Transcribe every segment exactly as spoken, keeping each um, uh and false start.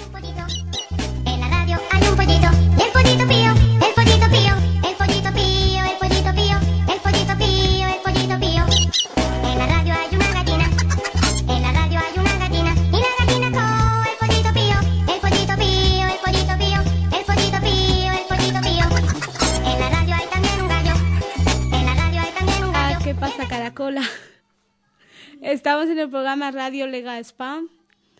el pollito. En la radio hay un pollito, y el pollito pío, el pollito pío, el pollito pío, el pollito pío, el pollito pío, el pollito pío. En la radio hay una gallina, en la radio hay una gallina, y la gallina coo, el pollito pío, el pollito pío, el pollito pío, el pollito pío, el pollito pío. En la radio hay también un gallo, en la radio hay también un gallo. Ah, ¿qué pasa, Caracola? Estamos en el programa Radio Lega Spam.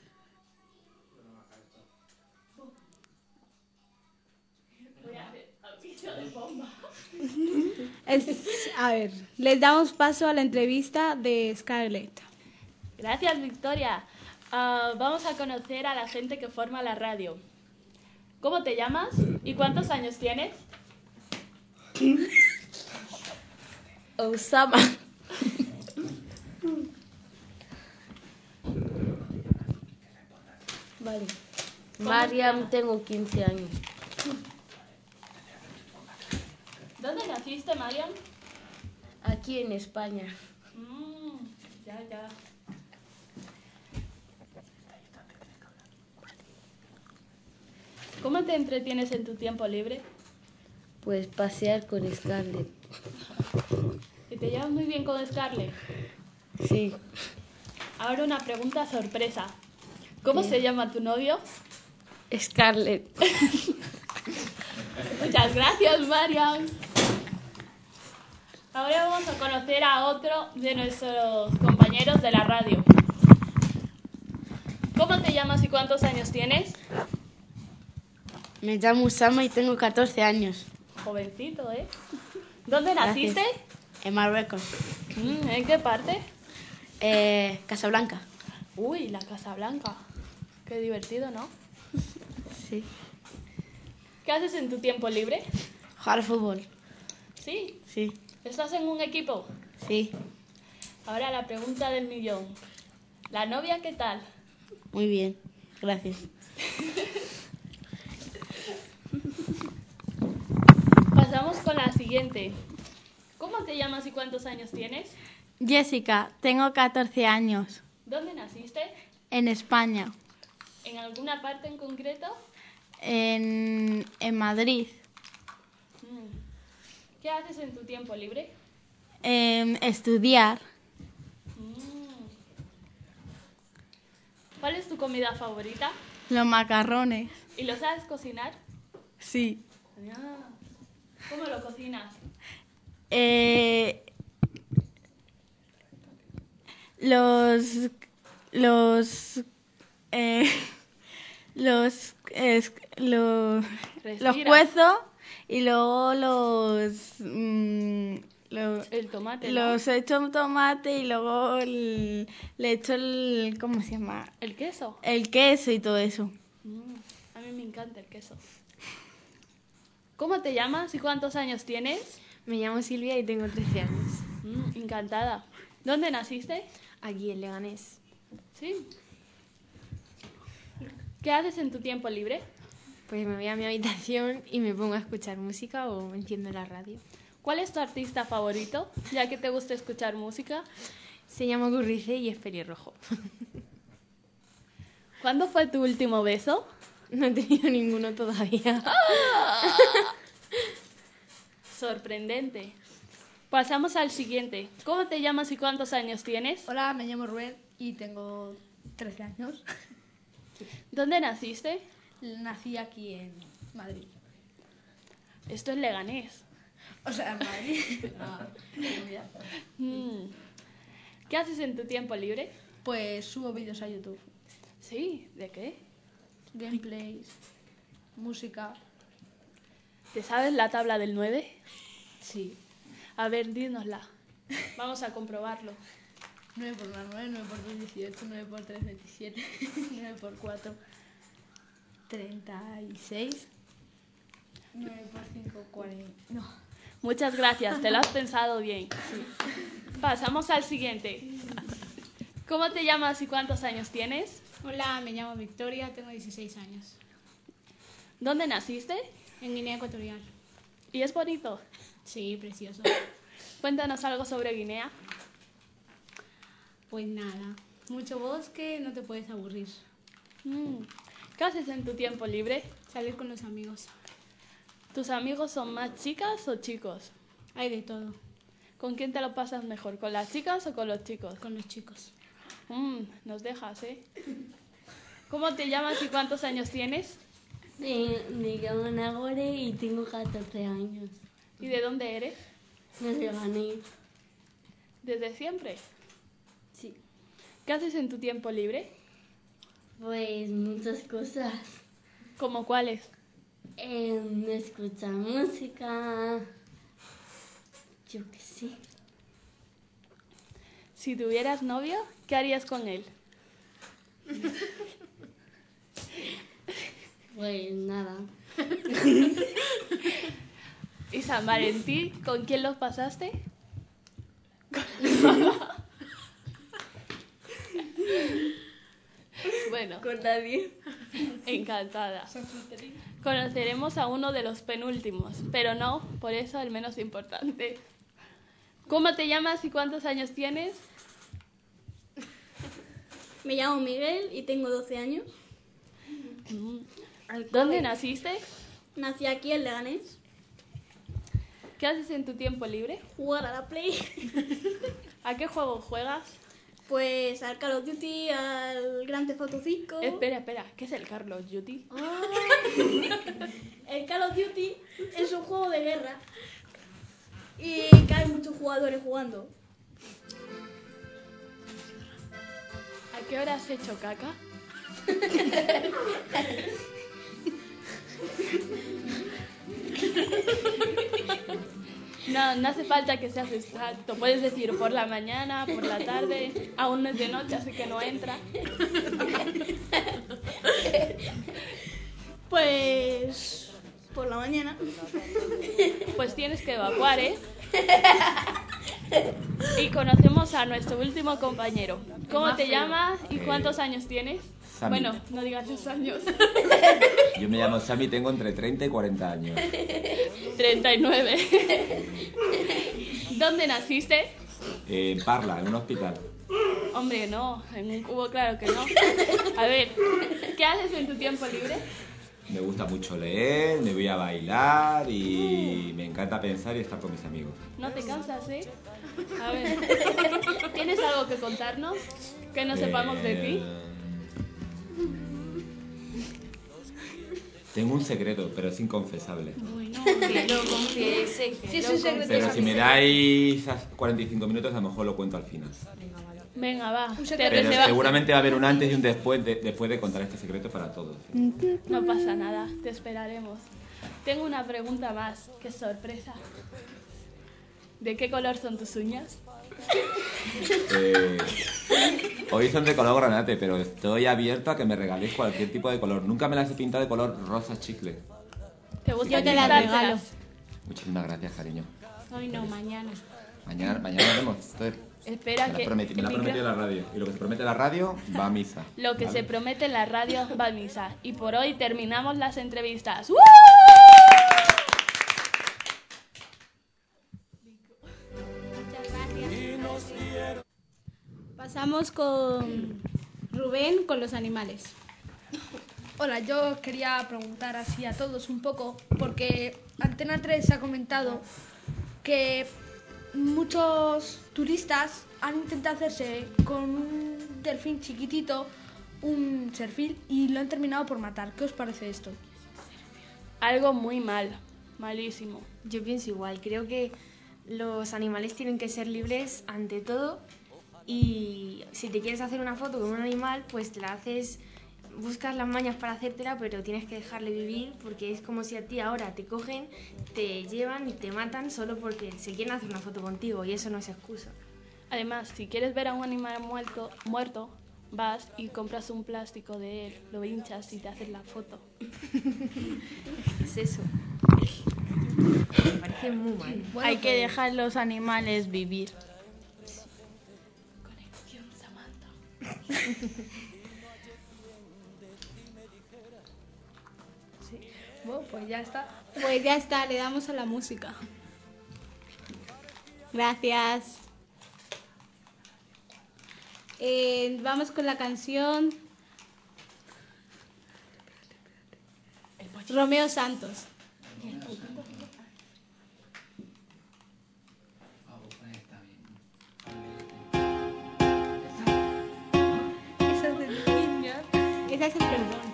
Es, a ver, les damos paso a la entrevista de Scarlett. Gracias, Victoria. Uh, vamos a conocer a la gente que forma la radio. ¿Cómo te llamas y cuántos años tienes? Osama. Vale. Mariam, tengo quince años. ¿Dónde naciste, Mariam? Aquí en España. Mm, ya, ya. ¿Cómo te entretienes en tu tiempo libre? Pues pasear con Scarlett. ¿Y te llevas muy bien con Scarlett? Sí. Ahora una pregunta sorpresa. ¿Cómo Bien. se llama tu novio? Scarlett. Muchas gracias, Mariam. Ahora vamos a conocer a otro de nuestros compañeros de la radio. ¿Cómo te llamas y cuántos años tienes? Me llamo Usama y tengo catorce años. Jovencito, ¿eh? ¿Dónde naciste? En Marruecos. Mm, ¿En qué parte? Eh, Casablanca. Uy, la Casa Blanca. Qué divertido, ¿no? Sí. ¿Qué haces en tu tiempo libre? Jugar al fútbol. Sí. Sí. ¿Estás en un equipo? Sí. Ahora la pregunta del millón. ¿La novia qué tal? Muy bien. Gracias. Pasamos con la siguiente. ¿Cómo te llamas y cuántos años tienes? Jessica, tengo catorce años, ¿Dónde naciste? en España, ¿En alguna parte en concreto? en, en Madrid. Mm. ¿Qué haces en tu tiempo libre? Em, estudiar, Mm. ¿Cuál es tu comida favorita? los macarrones. ¿Y lo sabes cocinar? Sí. Ah. ¿Cómo lo cocinas? Eh, los los eh, los es- los, los Respira. cuezo y luego los mm, lo- El tomate, ¿no? los echo tomate y luego el- le echo el ¿cómo se llama? ¿El queso? El queso y todo eso. Mm. A mí me encanta el queso. ¿Cómo te llamas y cuántos años tienes? Me llamo Silvia y tengo trece años. Mm, encantada. ¿Dónde naciste? Aquí en Leganés. Sí. ¿Qué haces en tu tiempo libre? Pues me voy a mi habitación y me pongo a escuchar música o enciendo la radio. ¿Cuál es tu artista favorito? Ya que te gusta escuchar música. Se llama Gurrice y es pelirrojo. ¿Cuándo fue tu último beso? No he tenido ninguno todavía. Sorprendente. Pasamos al siguiente. ¿Cómo te llamas y cuántos años tienes? Hola, me llamo Rubén y tengo trece años. ¿Dónde naciste? Nací aquí en Madrid. Esto es Leganés. O sea, en Madrid. Ah, mira. Mm. ¿Qué haces en tu tiempo libre? Pues subo vídeos a YouTube. Sí, ¿de qué? Gameplays, música. ¿Te sabes la tabla del nueve? Sí. A ver, dínosla. Vamos a comprobarlo. nueve por uno, nueve, nueve por dos, dieciocho, nueve por tres, veintisiete, nueve por cuatro, treinta y seis, nueve por cinco, cuarenta. No. Muchas gracias, te lo has pensado bien. Pasamos al siguiente. ¿Cómo te llamas y cuántos años tienes? Hola, me llamo Victoria, tengo dieciséis años. ¿Dónde naciste? En Guinea Ecuatorial. ¿Y es bonito? Sí, precioso. Cuéntanos algo sobre Guinea. Pues nada, mucho bosque, no te puedes aburrir. Mm. ¿Qué haces en tu tiempo libre? Salir con los amigos. ¿Tus amigos son más chicas o chicos? Hay de todo. ¿Con quién te lo pasas mejor? ¿Con las chicas o con los chicos? Con los chicos. Mm, nos dejas, ¿eh? ¿Cómo te llamas y cuántos años tienes? Me, me llamo Nagore y tengo catorce años. ¿Y de dónde eres? Me regané. ¿Desde siempre? Sí. ¿Qué haces en tu tiempo libre? Pues muchas cosas. ¿Cómo cuáles? Eh, escuchar música. Yo qué sé. Si tuvieras novio, ¿qué harías con él? Pues nada. ¿Y San Valentín, con quién los pasaste? Bueno, Con nadie. encantada. Conoceremos a uno de los penúltimos, pero no, por eso el menos importante. ¿Cómo te llamas y cuántos años tienes? Me llamo Miguel y tengo doce años. ¿Dónde naciste? Nací aquí en Leganés. ¿Qué haces en tu tiempo libre? Jugar a la Play. ¿A qué juego juegas? Pues al Call of Duty, al Grand Theft Auto cinco. Espera, espera, ¿qué es el Call of Duty? El Call of Duty es un juego de guerra. Y que hay muchos jugadores jugando. ¿A qué hora has hecho caca? No, no hace falta que seas exacto. Puedes decir por la mañana, por la tarde. Aún no es de noche, así que no entra. Pues por la mañana. Pues tienes que evacuar, ¿eh? Y conocemos a nuestro último compañero. ¿Cómo te llamas y cuántos años tienes? Sammy. Bueno, no digas los años. Yo me llamo Sammy, tengo entre treinta y cuarenta años. treinta y nueve. ¿Dónde naciste? Eh, en Parla, en un hospital. Hombre, no, en un cubo claro que no. A ver, ¿qué haces en tu tiempo libre? Me gusta mucho leer, me voy a bailar y me encanta pensar y estar con mis amigos. No te cansas, ¿eh? A ver, ¿tienes algo que contarnos? Que no sepamos de ti. Eh, Tengo un secreto, pero es inconfesable. Bueno, que lo confiese. Sí, es un secreto. Pero si me dais cuarenta y cinco minutos, a lo mejor lo cuento al final. Venga, va. Te Pero reserva- seguramente va a haber un antes y un después de, después de contar este secreto para todos. No pasa nada, te esperaremos. Tengo una pregunta más. ¡Qué sorpresa! ¿De qué color son tus uñas? Eh, hoy son de color granate, pero estoy abierto a que me regaléis cualquier tipo de color. Nunca me las he pintado de color rosa chicle. ¿Te gusta Yo te las pintártelas? regalo. Muchísimas gracias, cariño. Hoy no, mañana. Mañana, mañana nos vemos. Estoy- Espera me la que... prometí- me la el ha micro- prometido la radio. Y lo que se promete en la radio va a misa. Lo que ¿vale? se promete en la radio va a misa. Y por hoy terminamos las entrevistas. ¡Uh! Pasamos con Rubén con los animales. Hola, yo quería preguntar así a todos un poco, porque Antena tres ha comentado que muchos turistas han intentado hacerse con un delfín chiquitito un serfín y lo han terminado por matar. ¿Qué os parece esto? Algo muy mal. Malísimo. Yo pienso igual, creo que los animales tienen que ser libres ante todo y si te quieres hacer una foto con un animal, pues te la haces, buscas las mañas para hacértela, pero tienes que dejarle vivir porque es como si a ti ahora te cogen, te llevan y te matan solo porque se quieren hacer una foto contigo y eso no es excusa. Además, si quieres ver a un animal muerto, muerto, vas y compras un plástico de él, lo hinchas y te haces la foto. Es eso. Me parece muy mal. Hay que dejar los animales vivir. Conexión Samantha. Bueno, pues ya está. Pues ya está, le damos a la música. Gracias. Eh, vamos con la canción Romeo Santos. Esa es de niña. Esa es el perdón.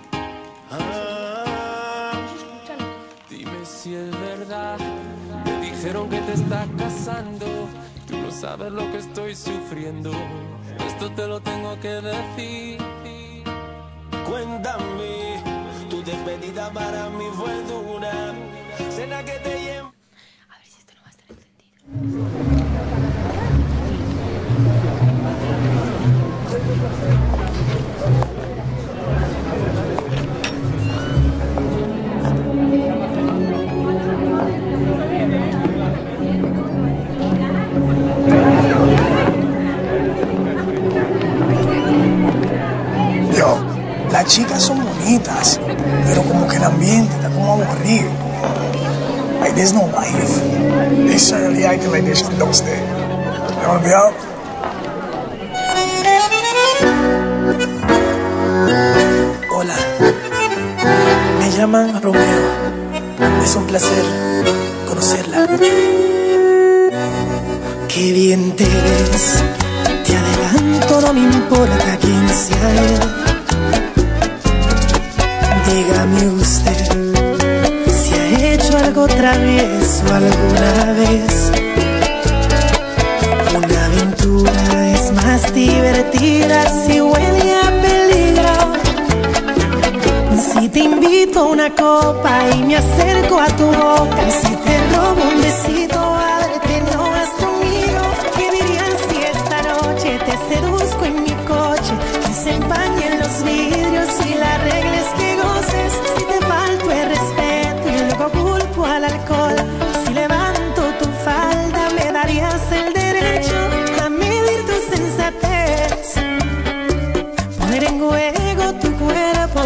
Ah, dime si es verdad. Me dijeron que te estás casando. Tú no sabes lo que estoy sufriendo. Esto te lo tengo que decir. Cuéntame, tu despedida para mí fue dura. Cena que te llevo. A ver si esto no va a estar encendido. Yo, las chicas son bonitas, pero como que el ambiente está como aburrido. Like, there's no life. They certainly acting like they just don't stay. You wanna be out? Hola, me llaman Romeo. Es un placer conocerla. Qué bien te ves. Te adelanto, no me importa quién sea él. Dígame usted si ha hecho algo travieso alguna vez. Una aventura es más divertida si huele a peligro. Si te invito a una copa y me acerco a tu boca, si te robo un besito, ábrete, no vas conmigo. ¿Qué dirías si esta noche te seduzco en mi coche? Que se empañen los vidrios y la regla es que goces. Si te falto el respeto y luego culpo al alcohol, si levanto tu falda me darías el derecho a medir tu sensatez, poner en juego tu cuerpo.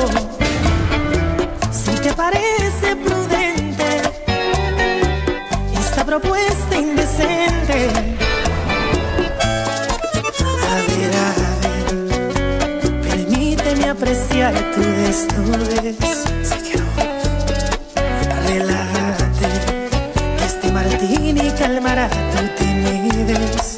Si te parece prudente esta propuesta indecente, a ver, a ver, permíteme apreciar tu desnudez. Relájate, que este martini calmará tu timidez.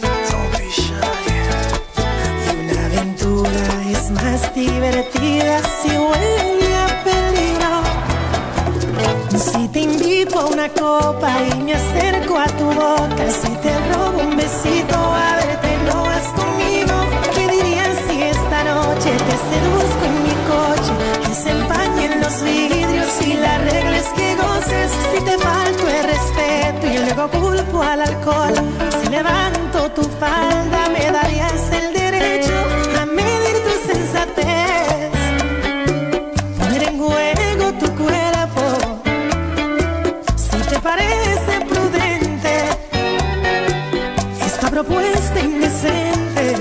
Y una aventura es más divertida si huele a peligro. Si te invito a una copa y me acerco a tu boca, si te robo un besito, ábrete, no vas conmigo. ¿Qué dirías si esta noche te seduzco en mi coche? Que se empañen los vidrios y la regla es que goces. Si te falto el respeto y luego culpo al alcohol, si levanto tu falda me darías el derecho a medir tu sensatez, poner en juego tu cuerpo. Si te parece prudente esta propuesta indecente,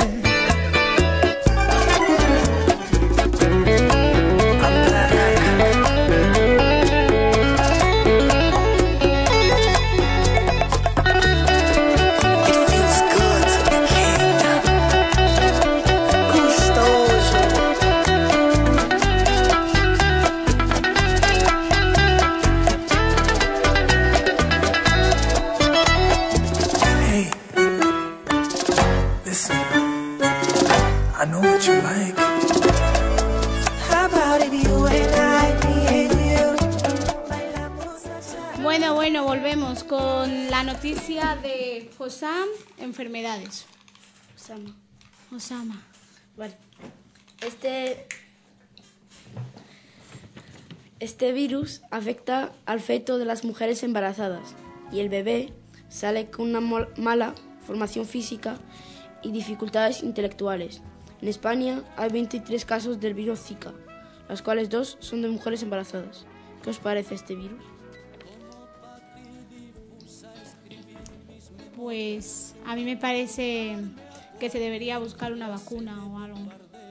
Bueno, bueno, volvemos con la noticia de Hossam, enfermedades. Osama. Osama. Vale. Este, este virus afecta al feto de las mujeres embarazadas y el bebé sale con una mol- mala formación física y dificultades intelectuales. En España hay veintitrés casos del virus Zika, las cuales dos son de mujeres embarazadas. ¿Qué os parece este virus? Pues a mí me parece que se debería buscar una vacuna o algo.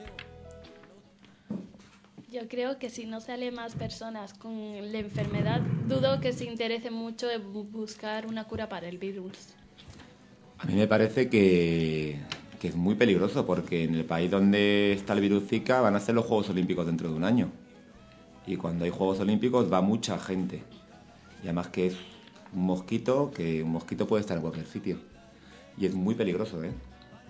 Yo creo que si no sale más personas con la enfermedad, dudo que se interese mucho en bu- buscar una cura para el virus. A mí me parece que, que es muy peligroso porque en el país donde está el virus Zika van a ser los Juegos Olímpicos dentro de un año. Y cuando hay Juegos Olímpicos va mucha gente. Y además que es un mosquito, que un mosquito puede estar en cualquier sitio. Y es muy peligroso, ¿eh?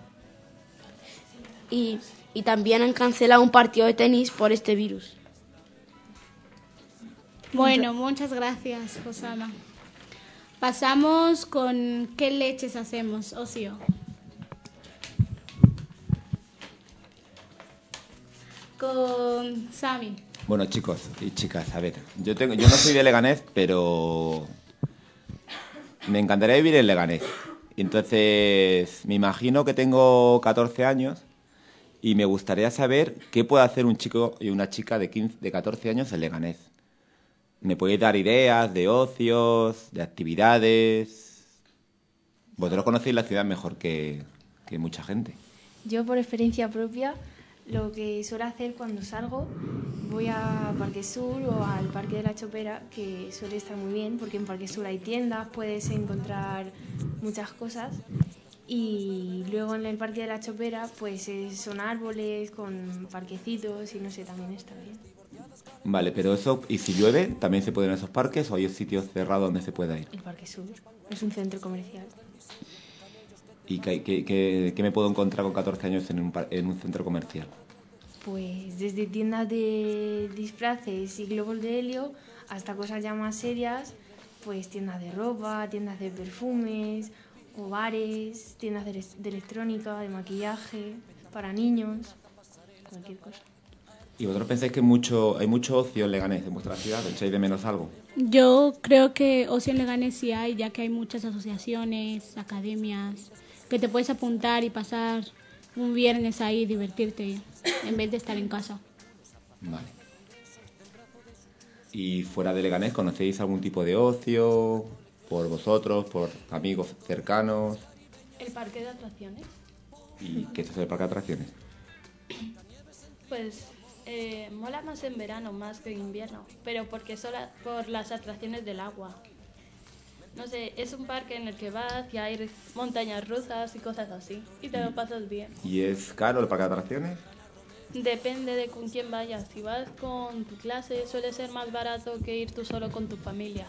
Y, y también han cancelado un partido de tenis por este virus. Bueno, muchas gracias, Josama. Pasamos con ¿qué leches hacemos, Ocio? Con Sami. Bueno, chicos y chicas, a ver, yo tengo, yo no soy de Leganés, pero me encantaría vivir en Leganés. Entonces, me imagino que tengo catorce años y me gustaría saber qué puede hacer un chico y una chica de quince, de catorce años en Leganés. ¿Me podéis dar ideas de ocios, de actividades? Vosotros conocéis la ciudad mejor que, que mucha gente. Yo, por experiencia propia, lo que suelo hacer cuando salgo, voy a Parque Sur o al Parque de la Chopera, que suele estar muy bien, porque en Parque Sur hay tiendas, puedes encontrar muchas cosas. Y luego en el Parque de la Chopera, pues eh, son árboles con parquecitos y no sé, también está bien. Vale, pero eso, ¿y si llueve, también se puede ir a esos parques o hay sitios cerrados donde se pueda ir? El Parque Sur es un centro comercial. ¿Y qué, qué, qué, qué me puedo encontrar con catorce años en un, en un centro comercial? Pues desde tiendas de disfraces y globos de helio hasta cosas ya más serias, pues tiendas de ropa, tiendas de perfumes, o bares, tiendas de, de electrónica, de maquillaje, para niños, cualquier cosa. ¿Y vosotros pensáis que mucho, hay mucho ocio en Leganés, en vuestra ciudad? ¿Echáis de menos algo? Yo creo que ocio en Leganés sí hay, ya que hay muchas asociaciones, academias, que te puedes apuntar y pasar un viernes ahí y divertirte en vez de estar en casa. Vale. ¿Y fuera de Leganés conocéis algún tipo de ocio? ¿Por vosotros, por amigos cercanos? El parque de atracciones. ¿Y qué es eso del parque de atracciones? Pues eh, mola más en verano más que en invierno, pero porque solo por las atracciones del agua. No sé, es un parque en el que vas y hay montañas rusas y cosas así, y te lo pasas bien. ¿Y es caro el parque de atracciones? Depende de con quién vayas. Si vas con tu clase suele ser más barato que ir tú solo con tu familia.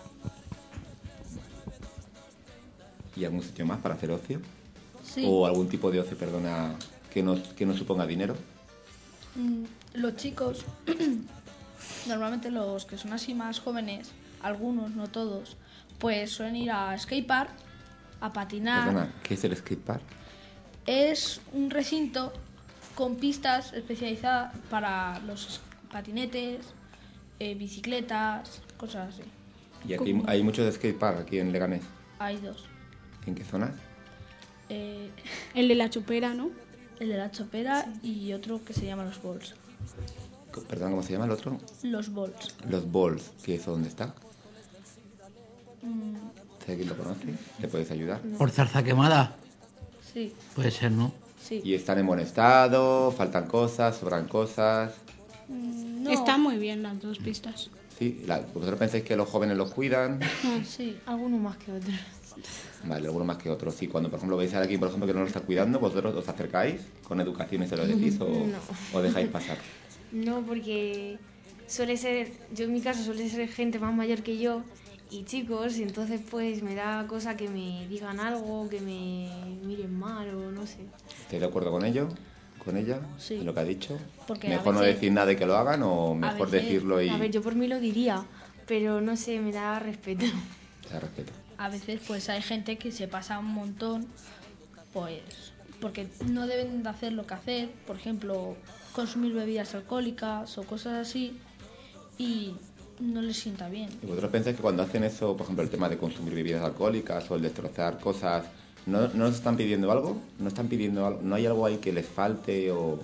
¿Y algún sitio más para hacer ocio? Sí. ¿O algún tipo de ocio, perdona, que no, que no suponga dinero? Mm, Los chicos, normalmente los que son así más jóvenes, algunos, no todos, pues suelen ir a skatepark, a patinar. Perdona, ¿qué es el skatepark? Es un recinto con pistas especializadas para los patinetes, eh, bicicletas, cosas así. ¿Y aquí Como- hay muchos skatepark aquí en Leganés? Hay dos. ¿En qué zonas? Eh, El de la Chopera, ¿no? el de la Chopera y otro que se llama Los Balls. Perdón, ¿cómo se llama el otro? Los Balls. Los Balls, ¿qué es dónde está? Mm, ¿Si alguien lo conoce? ¿Le puedes ayudar? ¿Por zarza quemada? sí, Puede ser, ¿no? sí. ¿Y están en buen estado? ¿Faltan cosas? ¿Sobran cosas? Mm, no. Están muy bien las dos pistas. ¿Sí? La- ¿Vosotros pensáis que los jóvenes los cuidan? Sí. Algunos más que otros. Vale, algunos más que otros. Sí, cuando por ejemplo veis a alguien por ejemplo que no lo está cuidando, ¿vosotros os acercáis con educación y se lo decís o, No. o dejáis pasar? No, porque suele ser, yo en mi caso suele ser gente más mayor que yo y chicos, y entonces pues me da cosa que me digan algo, que me miren mal o no sé. ¿Estáis de acuerdo con ello? ¿Con ella? Sí. ¿En lo que ha dicho? Porque a ¿Mejor no veces- decir nada y que lo hagan o mejor A veces- decirlo y A ver, yo por mí lo diría, pero no sé, me da respeto. te da respeto? A veces pues hay gente que se pasa un montón, pues porque no deben de hacer lo que hacer, por ejemplo, consumir bebidas alcohólicas o cosas así, y no les sienta bien. ¿Y vosotros pensáis que cuando hacen eso, por ejemplo, el tema de consumir bebidas alcohólicas o el destrozar cosas, ¿no, no nos están pidiendo algo? ¿No están pidiendo algo? ¿No hay algo ahí que les falte o...?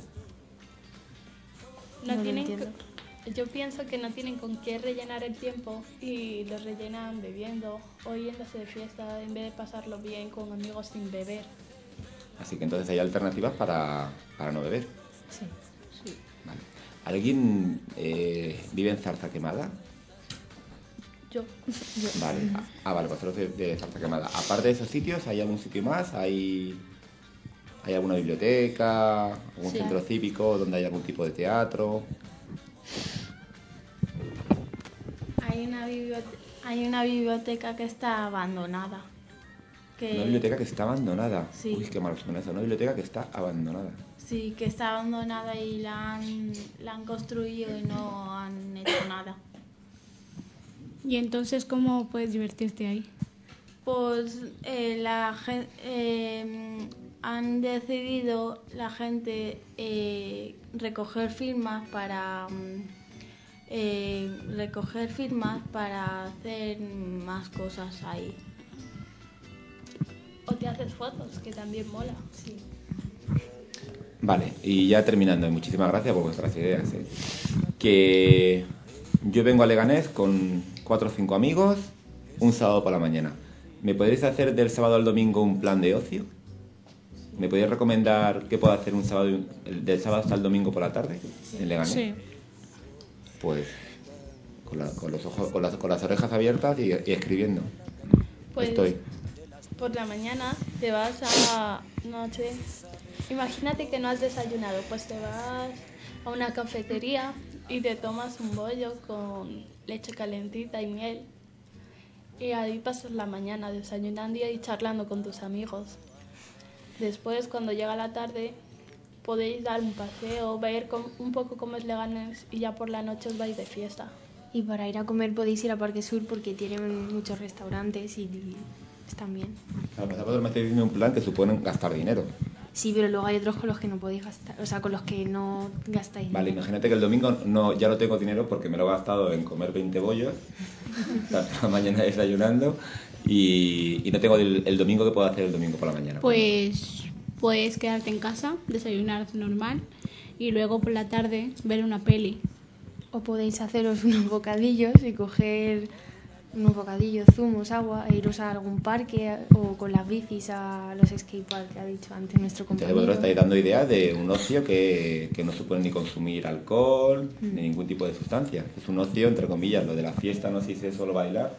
No No lo tienen entiendo. co- yo pienso que no tienen con qué rellenar el tiempo y lo rellenan bebiendo o yéndose de fiesta en vez de pasarlo bien con amigos sin beber. Así que entonces hay alternativas para, para no beber. Sí. Sí. Vale. ¿Alguien eh, vive en Zarza Quemada? Yo. Vale. Ah, vale, vosotros de, de Zarza Quemada. Aparte de esos sitios, ¿hay algún sitio más? ¿Hay, hay alguna biblioteca? ¿Algún Sí. centro cívico donde hay algún tipo de teatro? hay una, biblioteca, hay una biblioteca que está abandonada. Que... Una biblioteca que está abandonada. Sí. Uy, qué mal suena eso. Una biblioteca que está abandonada. Sí, que está abandonada y la han, la han construido y no han hecho nada. ¿Y entonces cómo puedes divertirte ahí? Pues eh, la gen- eh, han decidido la gente eh, recoger firmas para mm, eh, recoger firmas para hacer más cosas ahí. O te haces fotos, que también mola. Sí. Vale, y ya terminando, y muchísimas gracias por vuestras ideas. ¿eh? Que yo vengo a Leganés con cuatro o cinco amigos un sábado por la mañana. ¿Me podéis hacer del sábado al domingo un plan de ocio? ¿Me podéis recomendar qué puedo hacer un sábado, del sábado hasta el domingo por la tarde en Leganés? Sí. Pues con, la- con los ojos, con las, con las orejas abiertas y, y escribiendo. Pues Estoy. por la mañana te vas a noche. Imagínate que no has desayunado, pues te vas a una cafetería y te tomas un bollo con leche calentita y miel. Y ahí pasas la mañana desayunando y charlando con tus amigos. Después, cuando llega la tarde, podéis dar un paseo, ver com- un poco cómo es Leganés y ya por la noche os vais de fiesta. Y para ir a comer podéis ir a Parque Sur porque tienen muchos restaurantes y, y están bien. A lo mejor me estáis diciendo un plan que supone gastar dinero. Sí, pero luego hay otros con los que no podéis gastar, o sea, con los que no gastáis Vale, dinero. imagínate que el domingo no, ya no tengo dinero porque me lo he gastado en comer veinte bollos, estar toda la mañana desayunando y, y no tengo el, el domingo que puedo hacer el domingo por la mañana. Pues puedes quedarte en casa, desayunar normal y luego por la tarde ver una peli. O podéis haceros unos bocadillos y coger unos bocadillos, zumos, agua e iros a algún parque o con las bicis a los skateparks que ha dicho antes nuestro Entonces compañero. vosotros estáis dando ideas de un ocio que, que no supone ni consumir alcohol Mm. ni ningún tipo de sustancia. Es un ocio, entre comillas, lo de la fiesta no sé si es solo bailar,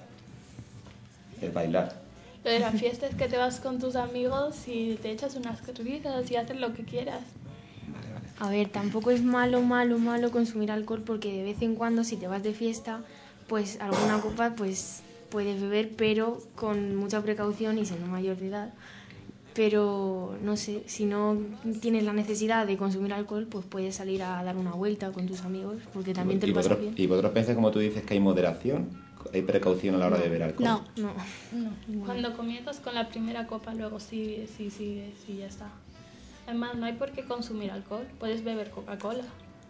es bailar. Lo de la fiesta es que te vas con tus amigos y te echas unas risas y haces lo que quieras. A ver, tampoco es malo, malo, malo consumir alcohol porque de vez en cuando si te vas de fiesta, pues alguna copa pues puedes beber, pero con mucha precaución y siendo mayor de edad. Pero no sé, si no tienes la necesidad de consumir alcohol, pues puedes salir a dar una vuelta con tus amigos porque también te ¿Y lo pasas vosotros, bien. ¿Y vosotros pensáis, como tú dices, que hay moderación? ¿Hay precaución a la hora de beber alcohol? No. No. No. Cuando comienzas con la primera copa, luego sí, sí, sí, sí, ya está. Además, no hay por qué consumir alcohol. Puedes beber Coca-Cola.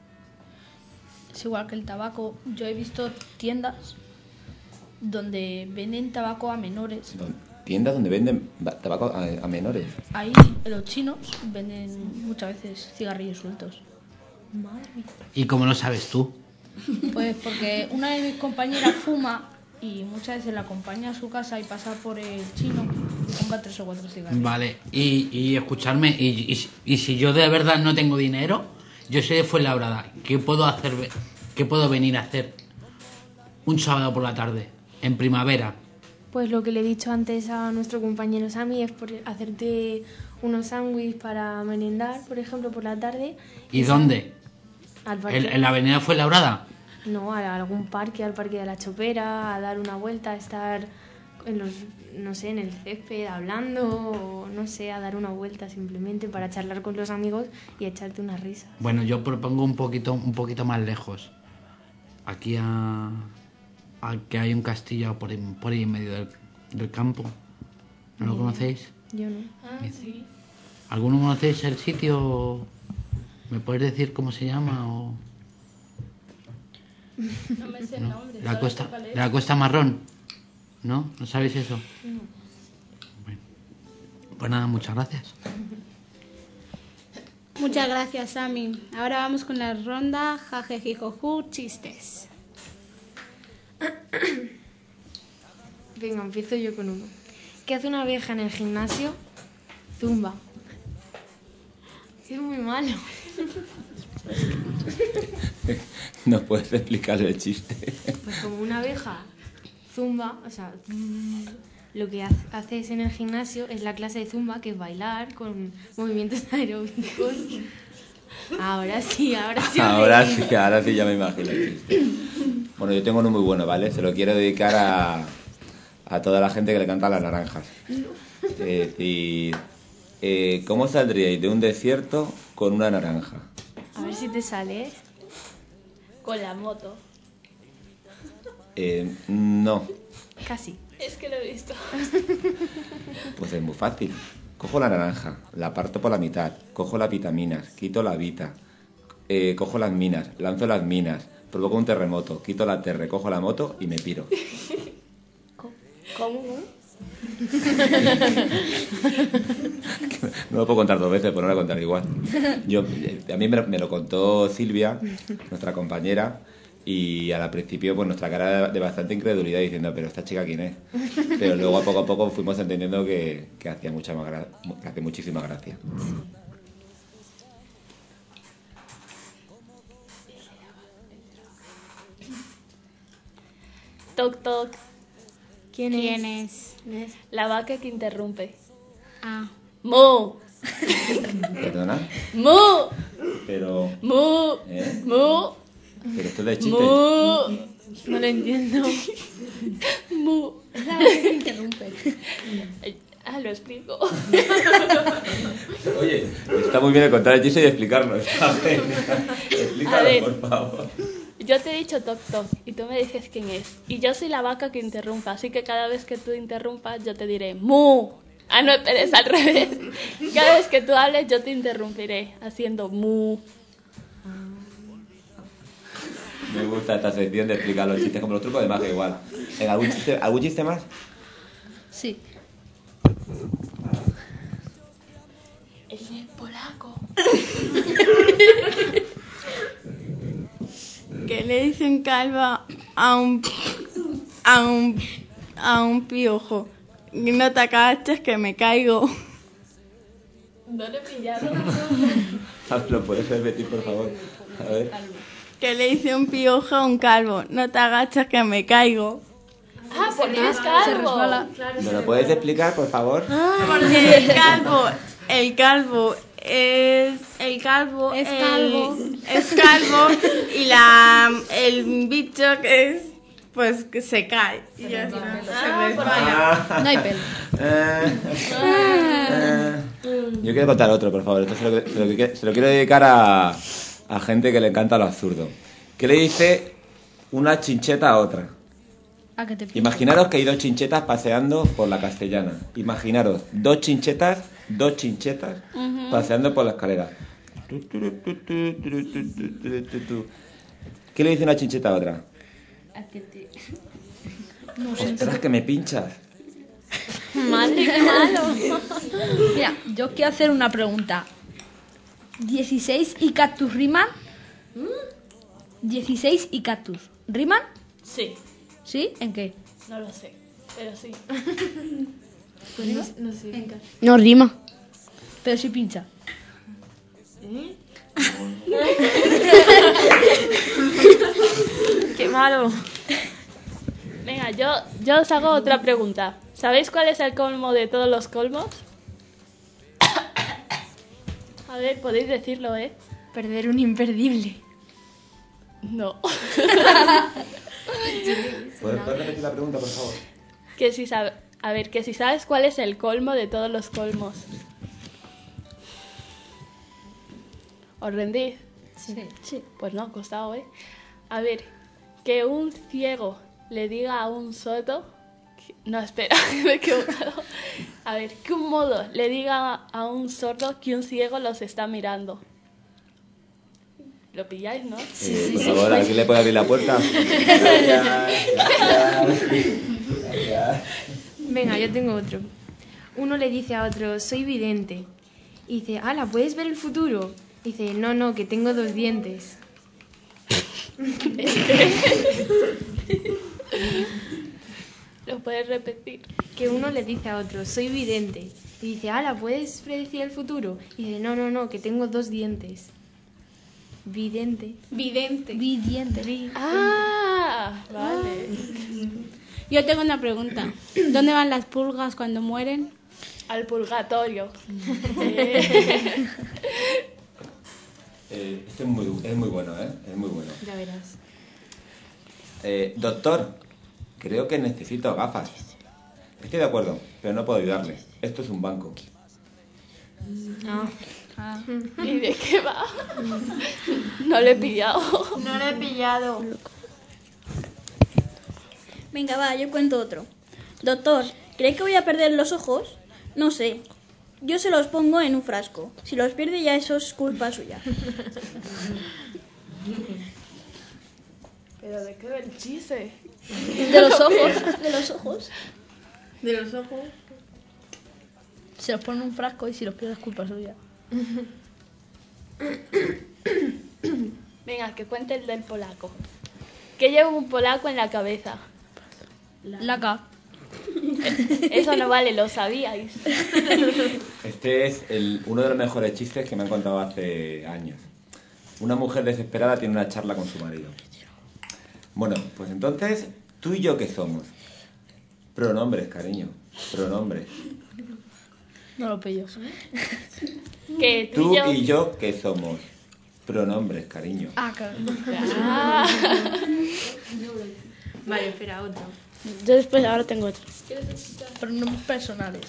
Es igual que el tabaco. Yo he visto tiendas donde venden tabaco a menores. Tiendas donde venden ba- tabaco a, a menores. Ahí los chinos venden muchas veces cigarrillos sueltos. Madre mía. ¿Y cómo lo sabes tú? Pues porque una de mis compañeras fuma y muchas veces la acompaña a su casa y pasa por el chino y compra tres o cuatro cigarrillos. Vale, y, y escucharme, y, y- y si yo de verdad no tengo dinero, yo soy de Fuenlabrada, ¿qué puedo hacer, qué puedo venir a hacer un sábado por la tarde, en primavera? Pues lo que le he dicho antes a nuestro compañero Sammy es por hacerte unos sándwiches para merendar, por ejemplo, por la tarde. ¿Y dónde? Al parque. ¿En, en la avenida Fuenlabrada? No, a algún parque, al parque de la Chopera, a dar una vuelta, a estar en los, no sé, en el césped hablando, o no sé, a dar una vuelta simplemente para charlar con los amigos y echarte una risa. Bueno, yo propongo un poquito, un poquito más lejos. Aquí a, a que hay un castillo por, ahí- por ahí en medio del, del campo. ¿No lo Ni conocéis? Yo no. Ah, sí. ¿Alguno conocéis el sitio? ¿Me puedes decir cómo se llama? O... No me sé el nombre. La solo Costa, sé cuál es. la Costa Marrón. ¿No? ¿No sabéis eso? No. Pues nada, muchas gracias. Muchas gracias, Sami. Ahora vamos con la ronda jajejijoju chistes. Venga, empiezo yo con uno. ¿Qué hace una vieja en el gimnasio? Zumba. Es muy malo. No puedes explicar el chiste. Pues como una abeja zumba, o sea, mm, lo que ha- haces en el gimnasio es la clase de zumba, que es bailar con movimientos aeróbicos. Ahora sí, ahora sí. os Ahora reís. sí, ahora sí ya me imagino el chiste. Bueno, yo tengo uno muy bueno, ¿vale? Se lo quiero dedicar a, a toda la gente que le canta las naranjas. Es decir, eh, ¿cómo saldríais de un desierto con una naranja? A ver si te sale. Con la moto. Eh, no, Casi. Es que lo he visto. pues es muy fácil. Cojo la naranja, la parto por la mitad, cojo las vitaminas, quito la vita, eh, cojo las minas, lanzo las minas, provoco un terremoto, quito la terre, cojo la moto y me piro. ¿Cómo? No lo puedo contar dos veces, pero no lo voy a contar igual. Yo, a mí me, me lo contó Silvia, nuestra compañera, y al principio pues nuestra cara de, de bastante incredulidad diciendo, pero esta chica quién es. Pero luego a poco a poco fuimos entendiendo que, que hacía mucha más gra- que hacía muchísima gracia. Toc, toc. ¿Quién, ¿Quién es? es? La vaca que interrumpe. Ah. ¡Mu! ¿Perdona? ¡Mu! Pero... ¡Mu! ¿Eh? ¡Mu! Pero esto es de chiste. ¡Mu! No lo entiendo. ¡Mu! Es la vaca que interrumpe. Ah, lo explico. Oye, está muy bien el contar el chiste y explicarlo. Está bien. A Explícalo, ver. por favor. Yo te he dicho toc toc y tú me dices quién es. Y yo soy la vaca que interrumpa, así que cada vez que tú interrumpas yo te diré mu. Ah, no, pero es al revés. Cada vez que tú hables yo te interrumpiré haciendo mu. Me gusta esta sección de explicar los chistes como los trucos de magia igual. ¿En algún chiste, algún chiste más? Sí. Él es polaco. Que le dicen calva a un a un a un piojo. Y no te agaches que me caigo. No le pillaron. ¿Lo puedes repetir, por favor? A ver. Que le dice un piojo a un calvo. No te agaches que me caigo. Ah, porque es calvo. ¿Me lo puedes explicar, por favor? Porque el calvo, el calvo es el calvo Es el- calvo. es calvo y la el bicho que es pues que se cae y ya está. Se resbala. No hay pelo. Eh, eh. Yo quiero contar otro, por favor. Esto se lo, se lo- se lo quiero dedicar a, a gente que le encanta lo absurdo. ¿Qué le dice una chincheta a otra? ¿A qué te piensas? Imaginaros que hay dos chinchetas paseando por la Castellana. Imaginaros dos chinchetas, dos chinchetas Ujú. paseando por la escalera. ¿Qué le dice una chincheta a otra? ¿A qué te... Ostras, que me pinchas. Madre, qué malo. Mira, yo quiero hacer una pregunta. ¿dieciséis y cactus riman? ¿dieciséis y cactus riman? Sí, ¿Sí? ¿En qué? no lo sé, pero sí. Pues no, no sé. No rima. Pero sí pincha. ¿Eh? ¡Qué malo! Venga, yo, yo os hago otra pregunta. ¿Sabéis cuál es el colmo de todos los colmos? A ver, podéis decirlo, ¿eh? Perder un imperdible. No. ¿Puedes puedes repetir la pregunta, por favor? Que si sabe, a ver, que si sabes cuál es el colmo de todos los colmos. ¿Os rendís? Sí. Sí. Pues no, ha costado, ¿eh? A ver, que un ciego le diga a un sordo... que- No, espera, me he equivocado. A ver, que un mudo le diga a un sordo que un ciego los está mirando. ¿Lo pilláis, no? Eh, por favor, ¿alguien le puede abrir la puerta? Gracias, gracias. Gracias. Venga, yo tengo otro. Uno le dice a otro, soy vidente. Y dice, ala, ¿puedes ver el futuro? Dice, no, no, que tengo dos dientes. ¿Lo puedes repetir? Que uno le dice a otro, soy vidente. Y dice, ala, ¿puedes predecir el futuro? Y dice, no, no, no, que tengo dos dientes. Vidente. Vidente. Vidiente. Ah, vale. Yo tengo una pregunta. ¿Dónde van las pulgas cuando mueren? Al purgatorio. Eh, este es muy, es muy bueno, ¿eh? Es muy bueno. Ya verás. Eh, doctor, creo que necesito gafas. Estoy de acuerdo, pero no puedo ayudarle. Esto es un banco. No. Ah. ¿Y de qué va? No lo he pillado. No lo he pillado. Venga, va, yo cuento otro. Doctor, ¿cree que voy a perder los ojos? No sé. Yo se los pongo en un frasco. Si los pierde ya eso es culpa suya. ¿Pero de qué va el chiste? De los ojos. De los ojos. De los ojos. Se los pone en un frasco y si los pierde es culpa suya. Venga, que cuente el del polaco. ¿Qué lleva un polaco en la cabeza? Laca. Eso no vale, lo sabíais. Este es el, uno de los mejores chistes que me han contado hace años. Una mujer desesperada tiene una charla con su marido. Bueno, pues entonces, ¿tú y yo qué somos? Pronombres, cariño. Pronombres. No lo pillo. Que tú, tú y, yo... y yo qué somos? Pronombres, cariño. Ah, claro. Ah. Vale, espera, otro. Yo después, ahora tengo otro. Pronombres personales.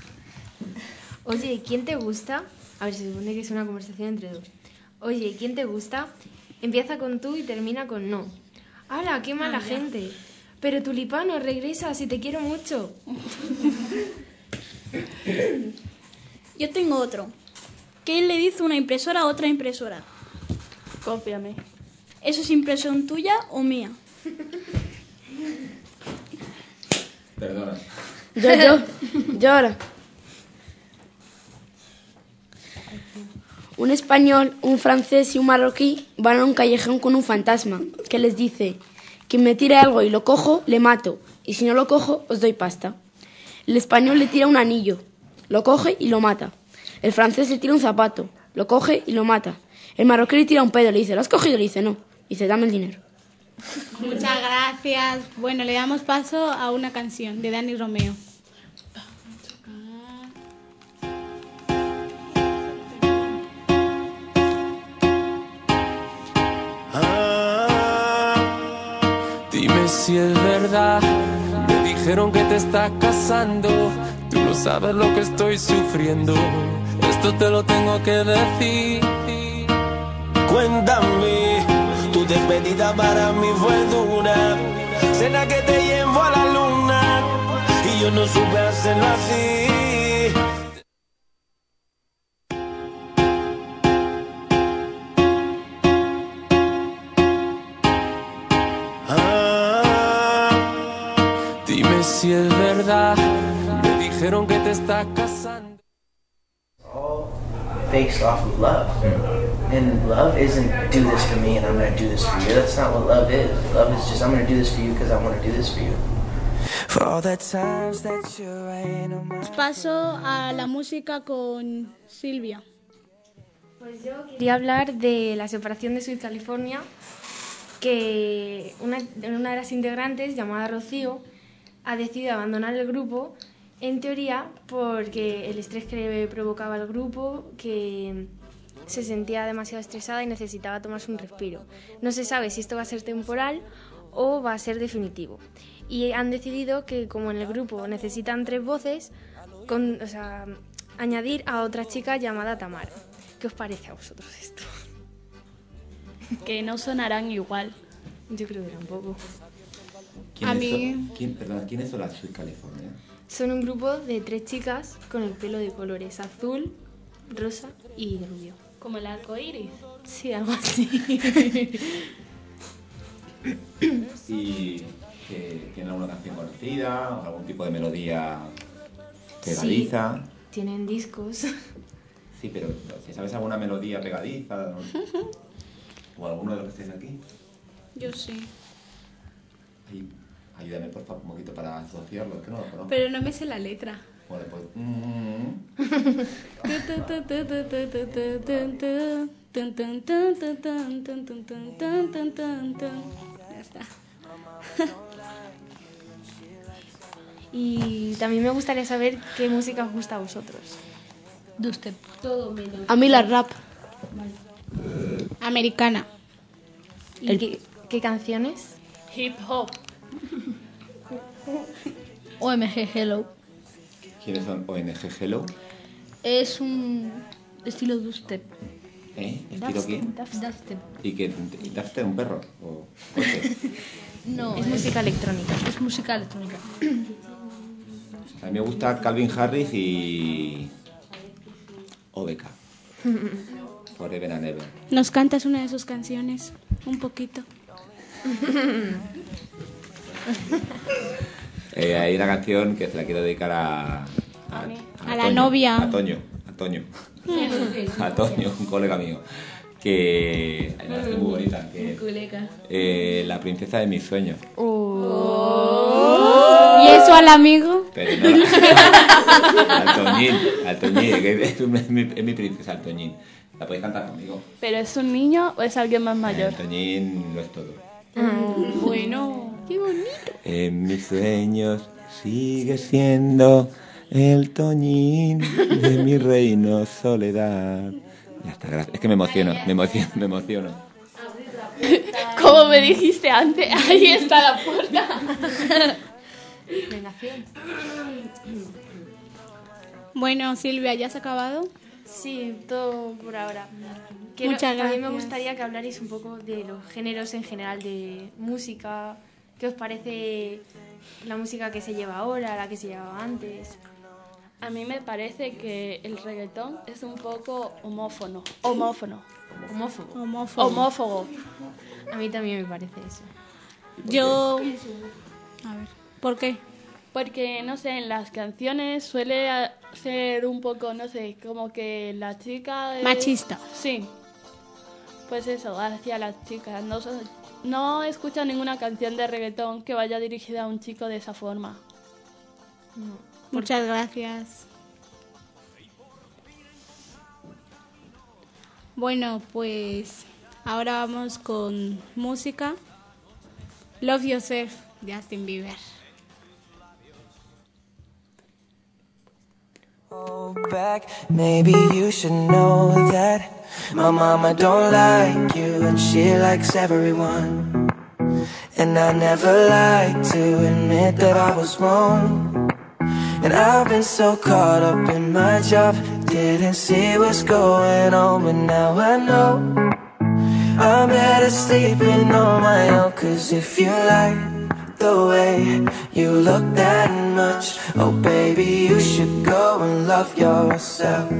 Oye, ¿quién te gusta? A ver, se supone que es una conversación entre dos. Oye, ¿quién te gusta? Empieza con tú y termina con no. ¡Hala, qué mala ah, gente! Pero tulipano, regresa, si te quiero mucho. Yo tengo otro. ¿Qué le dice una impresora a otra impresora? Cópiame. ¿Eso es impresión tuya o mía? Perdona. Yo, yo. Yo ahora. Un español, un francés y un marroquí van a un callejón con un fantasma que les dice: quien me tire algo y lo cojo, le mato, y si no lo cojo, os doy pasta. El español le tira un anillo, lo coge y lo mata. El francés le tira un zapato, lo coge y lo mata. El marroquí le tira un pedo, le dice: ¿lo has cogido? Le dice: no. Dice: dame el dinero. Muchas gracias. Bueno, le damos paso a una canción de Dani Romeo. Dime si es verdad, me dijeron que te estás casando. Tú no sabes lo que estoy sufriendo, esto te lo tengo que decir. Cuéntame, tu despedida para mí fue dura. Cena que te llevo a la luna y yo no supe hacerlo así. Si es verdad, me dijeron que te estás casando. All based off of love, and love isn't do this for me and I'm going to do this for you. That's not what love is. Love is just I'm going to do this for you because I want to do this for you. For all the times that you're in on my... Paso a la música con Silvia. Pues yo quería hablar de la separación de Sweet California, que una, una de las integrantes, llamada Rocío, ha decidido abandonar el grupo, en teoría porque el estrés que le provocaba el grupo, que se sentía demasiado estresada y necesitaba tomarse un respiro. No se sabe si esto va a ser temporal o va a ser definitivo. Y han decidido que, como en el grupo necesitan tres voces, con, o sea, añadir a otra chica llamada Tamara. ¿Qué os parece a vosotros esto? Que no sonarán igual. Yo creo que tampoco. ¿Quiénes A mí... son, quién, perdón, ¿quiénes son las Sweet California? Son un grupo de tres chicas con el pelo de colores azul, rosa y rubio. ¿Como el arco iris? Sí, algo así. ¿Y que tienen alguna canción conocida o algún tipo de melodía pegadiza? Sí, tienen discos. Sí, pero si sabes alguna melodía pegadiza, ¿no? ¿O alguno de los que estáis aquí? Yo sí. Ay, ayúdame por favor un poquito para asociarlo, es que no lo conozco. Pero no me sé la letra. Bueno, pues... Ya está. Y también me gustaría saber qué música os gusta a vosotros. Dubstep. Todo menos. A mí la rap. Americana. ¿Y qué, qué canciones? Hip hop. O M G Hello. ¿Quiénes son O N G Hello? Es un estilo dubstep. ¿Eh? ¿Estilo qué? Dubstep. ¿Y qué? ¿Y dubstep un perro? ¿O coche? No, Es música electrónica. Es música electrónica. A mí me gusta Calvin Harris y... O B K. Forever and Ever. ¿Nos cantas una de sus canciones? Un poquito. Eh, hay una canción que se la quiero dedicar a... A, A la novia. A Toño. A Toño. A Toño, un colega mío. Que... Ay, no, es muy bonita. Que, eh, la princesa de mis sueños. Oh. ¿Y eso al amigo? Pero no, al Toñín, al Toñín, que es mi, es mi princesa, al Toñín. ¿La podéis cantar conmigo? ¿Pero es un niño o es alguien más mayor? El Toñín lo es todo. Mm, bueno, qué bonito. En mis sueños sigue siendo el Toñín de mi reino soledad. Ya está, gracias. Es que me emociono, me emociono, me emociono. Como me dijiste antes, ahí está la puerta. Venga, Cien. Bueno, Silvia, ¿ya has acabado? Sí, todo por ahora. Quiero, Muchas también me gracias. gustaría que hablarais un poco de los géneros en general de música. ¿Qué os parece la música que se lleva ahora, la que se llevaba antes? A mí me parece que el reggaetón es un poco homófono. Homófono. Homófobo. Homófobo. Homófobo. A mí también me parece eso. Yo... A ver, ¿por qué? Porque, no sé, en las canciones suele a- ser un poco, no sé, como que la chica... es- Machista. Sí. Pues eso, hacia las chicas. No, so- no he escuchado ninguna canción de reggaetón que vaya dirigida a un chico de esa forma. Muchas gracias. Bueno, pues ahora vamos con música. Love Yourself, de Justin Bieber. Back, maybe you should know that my mama don't like you and she likes everyone. And I never like to admit that I was wrong. And I've been so caught up in my job, didn't see what's going on, but now I know I'm better sleeping on my own. Cause if you like the way you look that much, oh baby, you should go and love yourself.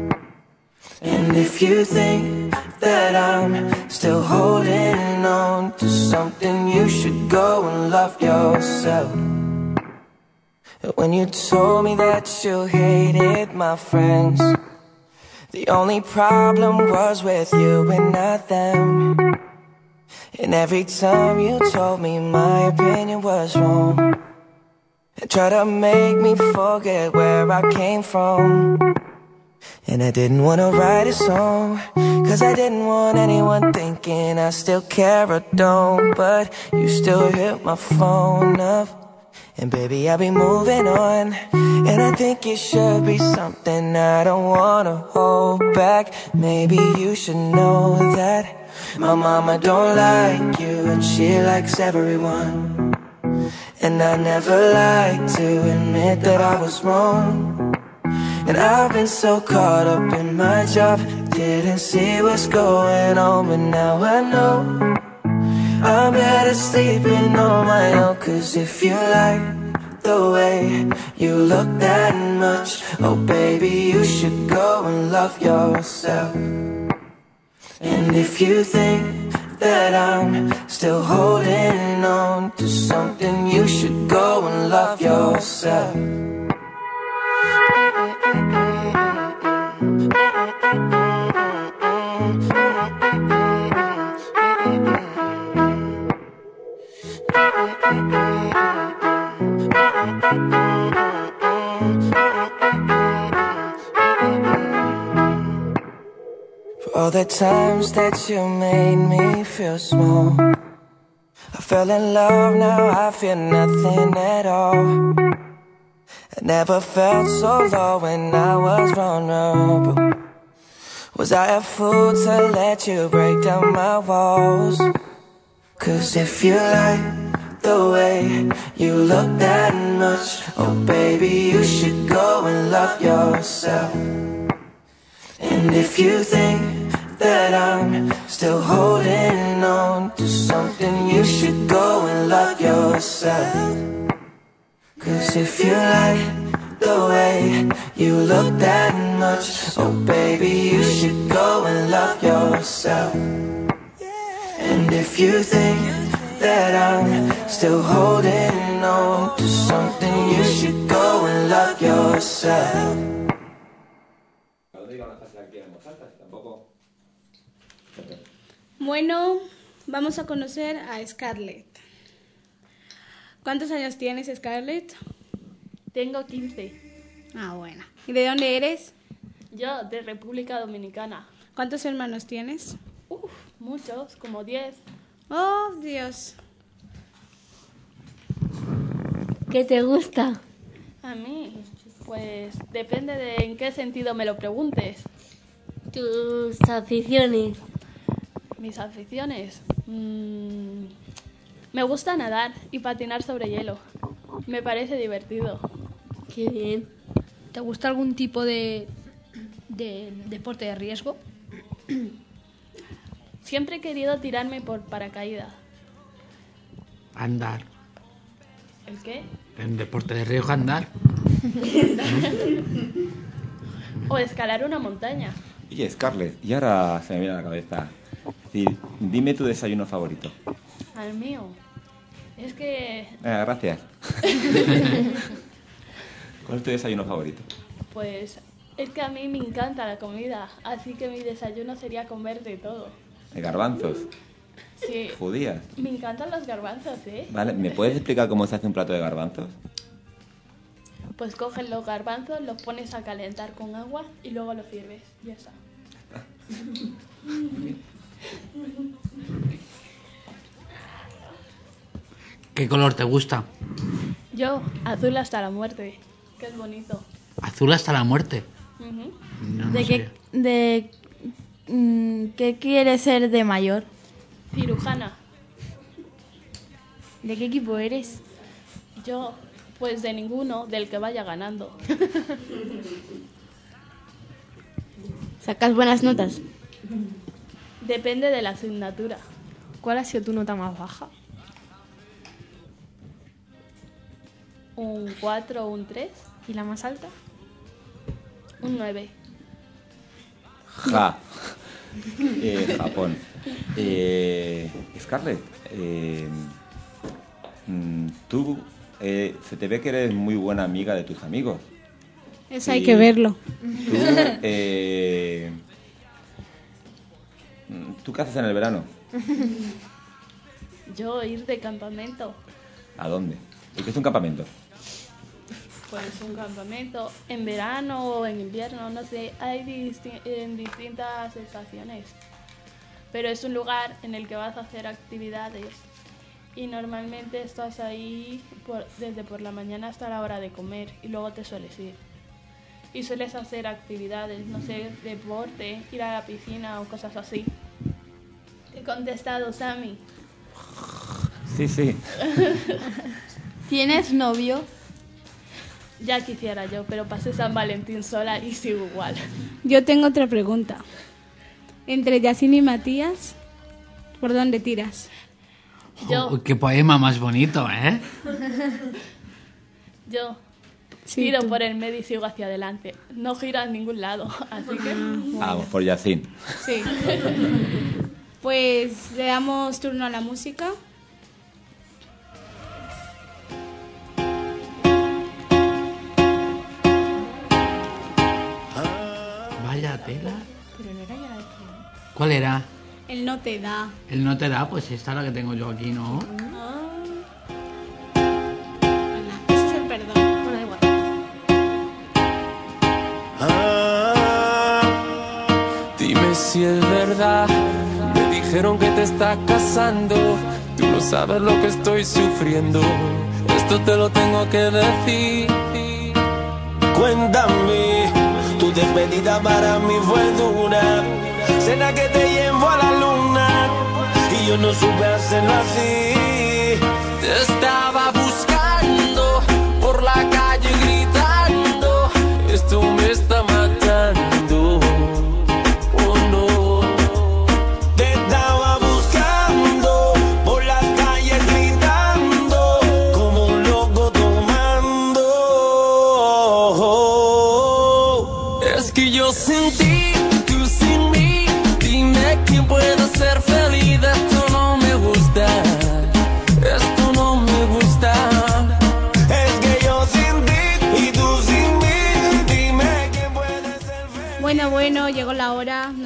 And if you think that I'm still holding on to something, you should go and love yourself. When you told me that you hated my friends, the only problem was with you and not them. And every time you told me my opinion was wrong, and tried to make me forget where I came from. And I didn't want to write a song, cause I didn't want anyone thinking I still care or don't. But you still hit my phone up, and baby, I'll be moving on. And I think it should be something I don't wanna hold back. Maybe you should know that my mama don't like you and she likes everyone. And I never like to admit that I was wrong. And I've been so caught up in my job, didn't see what's going on, but now I know I'm better sleeping on my own. Cause if you like the way you look that much, oh baby, you should go and love yourself. And if you think that I'm still holding on to something, you should go and love yourself. For all the times that you made me feel small, I fell in love, now I feel nothing at all. I never felt so low when I was vulnerable. Was I a fool to let you break down my walls? Cause if you like the way you look that much. Oh baby, you should go and love yourself. And if you think that I'm still holding on to something, you should go and love yourself. Cause if you like the way you look that much, oh baby, you should go and love yourself. And if you think that I'm still holding on to something, you should go and love yourself. Bueno, vamos a conocer a Scarlett. ¿Cuántos años tienes, Scarlett? Tengo quince. Ah, bueno. ¿Y de dónde eres? Yo, de República Dominicana. ¿Cuántos hermanos tienes? Uf, muchos, como diez. Oh, Dios. ¿Qué te gusta? A mí, pues depende de en qué sentido me lo preguntes. Tus aficiones. Mis aficiones. Mm, me gusta nadar y patinar sobre hielo. Me parece divertido. Qué bien. ¿Te gusta algún tipo de, de deporte de riesgo? Siempre he querido tirarme por paracaídas. Andar. ¿El qué? En deporte de riesgo, andar. O escalar una montaña. Oye, Scarlett, y ahora se me viene a la cabeza. Es decir, dime tu desayuno favorito. Al mío. Es que... Eh, gracias. ¿Cuál es tu desayuno favorito? Pues es que a mí me encanta la comida, así que mi desayuno sería comer de todo. ¿De garbanzos? Sí. ¿Judías? Me encantan los garbanzos, ¿eh? Vale, ¿me puedes explicar cómo se hace un plato de garbanzos? Pues coges los garbanzos, los pones a calentar con agua y luego los sirves. Ya está. ¿Qué color te gusta? Yo, azul hasta la muerte, que es bonito. Azul hasta la muerte. Uh-huh. No, no ¿De, qué, sé. de mm, qué quieres ser de mayor? Cirujana. ¿De qué equipo eres? Yo, pues de ninguno, del que vaya ganando. ¿Sacas buenas notas? Depende de la asignatura. ¿Cuál ha sido tu nota más baja? Un cuatro o un tres. ¿Y la más alta? Un nueve. Ja. Eh, Japón. Eh, Scarlett, eh, mm, tú eh, se te ve que eres muy buena amiga de tus amigos. Eso hay que verlo. Tú, eh, ¿Tú qué haces en el verano? Yo ir de campamento. ¿A dónde? ¿Y qué es un campamento? Pues un campamento en verano o en invierno, no sé, hay disti- en distintas estaciones. Pero es un lugar en el que vas a hacer actividades y normalmente estás ahí por, desde por la mañana hasta la hora de comer y luego te sueles ir. Y sueles hacer actividades, no sé, deporte, ir a la piscina o cosas así. He contestado, Sammy. Sí, sí. ¿Tienes novio? Ya quisiera yo, pero pasé San Valentín sola y sigo igual. Yo tengo otra pregunta. Entre Yacine y Matías, ¿por dónde tiras? Yo, Oh, qué poema más bonito, ¿eh? yo Sí, tiro tú. por el medio y sigo hacia adelante. No giro a ningún lado, así que... Vamos, por Yacine. Sí. Pues le damos turno a la música. Vaya tela. Pero no era ya la de que... ¿Cuál era? Él no te da. El no te da, pues esta es la que tengo yo aquí, ¿no? Ese es el perdón. Bueno, da igual. Ah, dime si es verdad. Me dijeron que te estás casando. Tú no sabes lo que estoy sufriendo. Esto te lo tengo que decir. Cuéntame, tu despedida para mí fue dura. Cena que te llevo a la luna y yo no supe hacerlo así. Te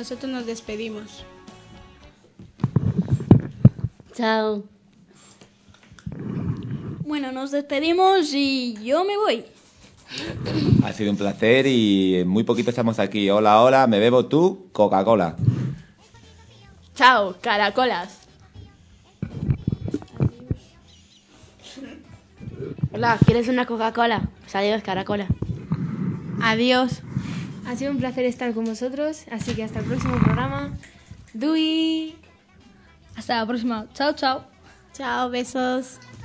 nosotros nos despedimos. Chao. Bueno, nos despedimos y yo me voy. Ha sido un placer y en muy poquito estamos aquí. Hola, hola, me bebo tú, Coca-Cola. Chao, caracolas. Hola, ¿quieres una Coca-Cola? Pues adiós, caracola. Adiós. Ha sido un placer estar con vosotros, así que hasta el próximo programa. Dui. Hasta la próxima. Chao, chao. Chao, besos.